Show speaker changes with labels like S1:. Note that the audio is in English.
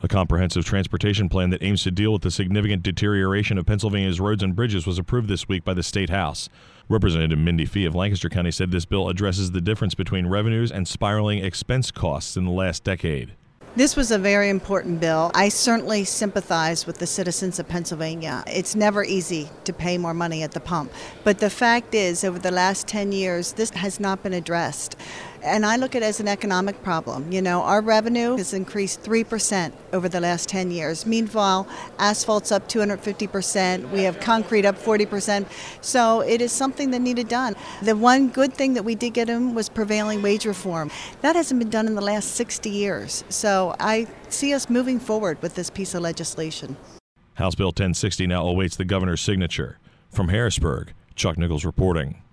S1: A comprehensive transportation plan that aims to deal with the significant deterioration of Pennsylvania's roads and bridges was approved this week by the State House. Representative Mindy Fee of Lancaster County said this bill addresses the difference between revenues and spiraling expense costs in the last decade.
S2: This was a very important bill. I certainly sympathize with the citizens of Pennsylvania. It's never easy to pay more money at the pump. But the fact is, over the last 10 years, this has not been addressed. And I look at it as an economic problem. You know, our revenue has increased 3% over the last 10 years. Meanwhile, asphalt's up 250%. We have concrete up 40%. So it is something that needed done. The one good thing that we did get in was prevailing wage reform. That hasn't been done in the last 60 years. So I see us moving forward with this piece of legislation.
S1: House Bill 1060 now awaits the governor's signature. From Harrisburg, Chuck Nichols reporting.